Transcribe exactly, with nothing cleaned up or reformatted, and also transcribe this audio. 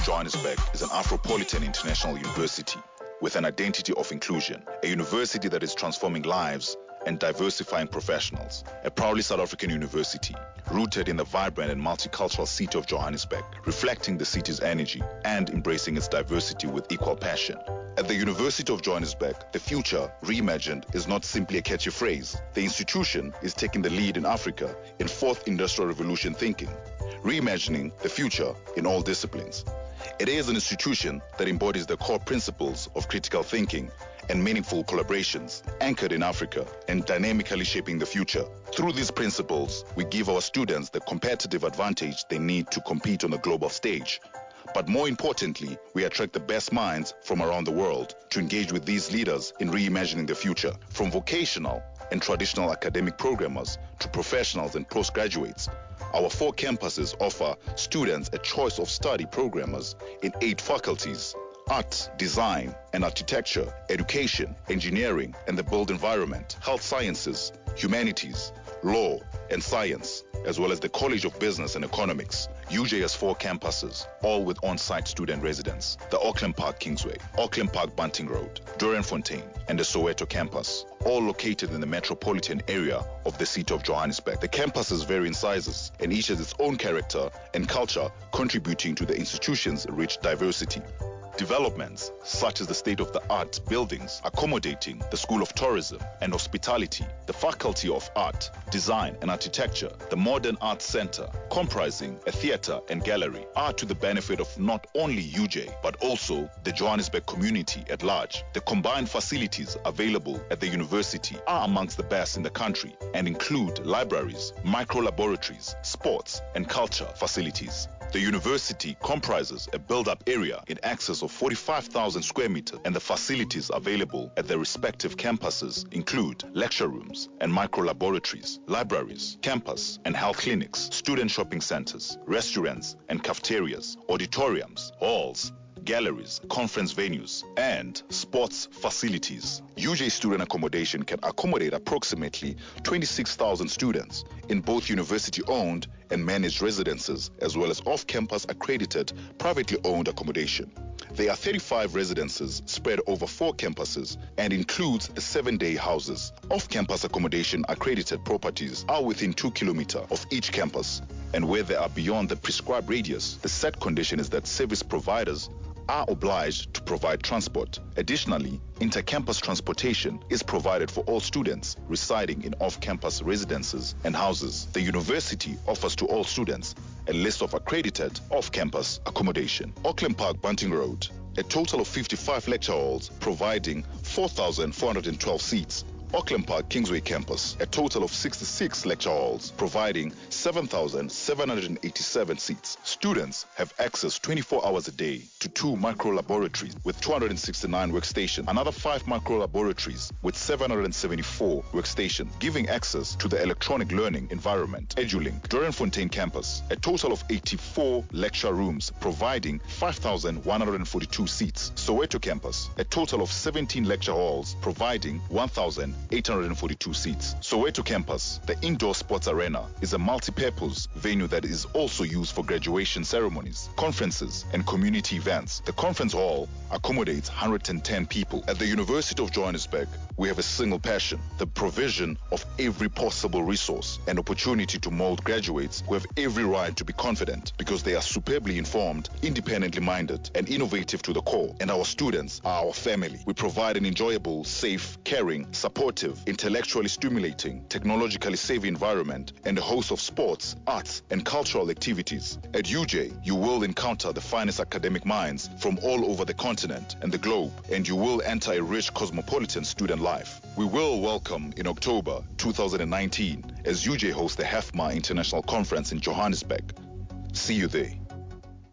Johannesburg is an Afropolitan international university with an identity of inclusion, a university that is transforming lives and diversifying professionals, a proudly South African university rooted in the vibrant and multicultural city of Johannesburg, reflecting the city's energy and embracing its diversity with equal passion. At the University of Johannesburg, the future reimagined is not simply a catchy phrase. The institution is taking the lead in Africa in fourth industrial revolution thinking, reimagining the future in all disciplines. It is an institution that embodies the core principles of critical thinking and meaningful collaborations anchored in Africa and dynamically shaping the future. Through these principles, we give our students the competitive advantage they need to compete on the global stage. But more importantly, we attract the best minds from around the world to engage with these leaders in reimagining the future, from vocational and traditional academic programmers to professionals and postgraduates. Our four campuses offer students a choice of study programmers in eight faculties: art, design and architecture, education, engineering and the built environment, health sciences, humanities, law and science, as well as the College of Business and Economics. U J has four campuses, all with on-site student residence: the Auckland Park Kingsway, Auckland Park Bunting Road, Doornfontein, and the Soweto campus, all located in the metropolitan area of the city of Johannesburg. The campuses vary in sizes, and each has its own character and culture, contributing to the institution's rich diversity. Developments such as the state-of-the-art buildings accommodating the School of Tourism and Hospitality, the Faculty of Art, Design and Architecture, the Modern Arts Center, comprising a theater and gallery, are to the benefit of not only U J, but also the Johannesburg community at large. The combined facilities available at the university are amongst the best in the country and include libraries, micro-laboratories, sports and culture facilities. The university comprises a build-up area in excess of forty-five thousand square meters, and the facilities available at the respective campuses include lecture rooms and micro-laboratories, libraries, campus and health clinics, student shopping centers, restaurants and cafeterias, auditoriums, halls, galleries, conference venues, and sports facilities. U J student accommodation can accommodate approximately twenty-six thousand students in both university-owned and managed residences, as well as off-campus accredited privately owned accommodation. There are thirty-five residences spread over four campuses and includes the seven-day houses. Off-campus accommodation accredited properties are within two kilometers of each campus, and where they are beyond the prescribed radius, the set condition is that service providers are obliged to provide transport. Additionally, inter-campus transportation is provided for all students residing in off-campus residences and houses. The university offers to all students a list of accredited off-campus accommodation. Auckland Park Bunting Road, a total of fifty-five lecture halls providing four thousand four hundred twelve seats. Auckland Park Kingsway campus, a total of sixty-six lecture halls providing seven thousand seven hundred eighty-seven seats. Students have access twenty-four hours a day to two micro-laboratories with two hundred sixty-nine workstations, another five micro-laboratories with seven hundred seventy-four workstations, giving access to the electronic learning environment. EduLink, Doornfontein campus, a total of eighty-four lecture rooms providing five thousand one hundred forty-two seats. Soweto campus, a total of seventeen lecture halls providing one thousand eight hundred forty-two seats. Soweto campus, the indoor sports arena, is a multi-purpose venue that is also used for graduation ceremonies, conferences, and community events. The conference hall accommodates one hundred ten people. At the University of Johannesburg, we have a single passion: the provision of every possible resource and opportunity to mold graduates who have every right to be confident because they are superbly informed, independently minded, and innovative to the core. And our students are our family. We provide an enjoyable, safe, caring, supportive, intellectually stimulating, technologically savvy environment, and a host of sports, arts, and cultural activities. At U J, you will encounter the finest academic minds from all over the continent and the globe, and you will enter a rich cosmopolitan student life. We will welcome in October two thousand nineteen as U J hosts the HEFMA International Conference in Johannesburg. See you there.